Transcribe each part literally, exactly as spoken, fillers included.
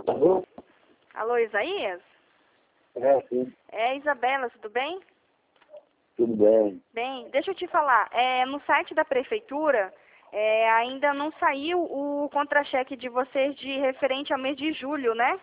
Alô? Alô, Isaías? É, sim. É, Isabela, tudo bem? Tudo bem. Bem, deixa eu te falar, é, no site da prefeitura é, ainda não saiu o contra-cheque de vocês de referente ao mês de julho, né?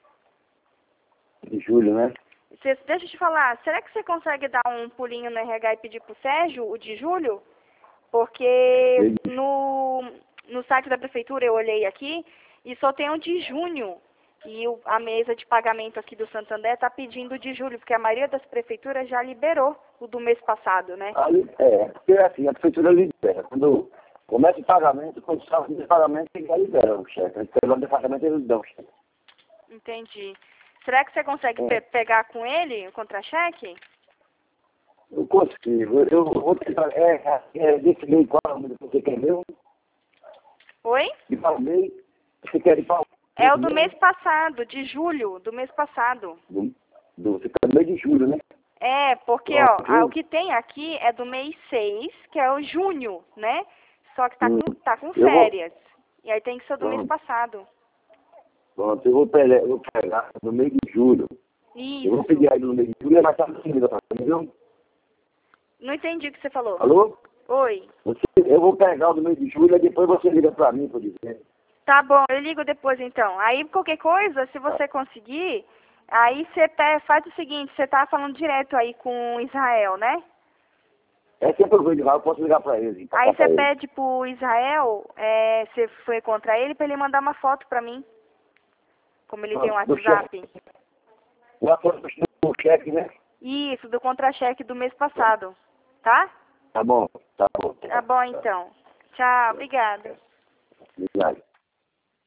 De julho, né? Cê, deixa eu te falar, será que você consegue dar um pulinho no R H e pedir pro Sérgio o de julho? Porque no, no site da prefeitura eu olhei aqui e só tem o de junho. E o, a mesa de pagamento aqui do Santander está pedindo o de julho, porque a maioria das prefeituras já liberou o do mês passado, né? Aí, é, porque assim, a prefeitura libera. Quando começa o pagamento, quando sai o pagamento, ele já libera o cheque. Aí, pelo departamento, eles dão o cheque. Entendi. Será que você consegue É. pe pegar com ele o contra-cheque? Eu consigo. Eu, eu vou tentar. É, é desse meio qual é o número que você quer ver? Oi? De qual meio? Você quer de qual? É o do mês passado, de julho, do mês passado. Do, do, você quer no mês de julho, né? É, porque ó, Pronto, a- eu- o que tem aqui é do mês seis, que é o junho, né? Só que tá Hum. com, tá com Eu vou- férias. E aí tem que ser do mês Pronto. passado. Pronto, eu vou pegar, eu vou pegar no mês de julho. Eu vou Isso. pedir aí no mês de julho e vai estar no fim da passagem, viu? Não entendi o que você falou. Alô? Oi. Você, eu vou pegar o do mês de julho e depois você liga pra mim pra dizer. Tá bom, eu ligo depois então. Aí qualquer coisa, se você conseguir, aí você pe- faz o seguinte, você tá falando direto aí com Israel, né? É sempre eu vou ligar, eu posso ligar pra ele. passar Aí pra você ele. pede pro Israel, é, você foi contra ele, pra ele mandar uma foto pra mim. Como ele tem um Pronto, do WhatsApp. cheque. Lá foi o cheque, né? Isso, do contra-cheque do mês passado. Tá? Tá bom, tá bom. Tá bom então. Tchau, obrigada. Obrigado.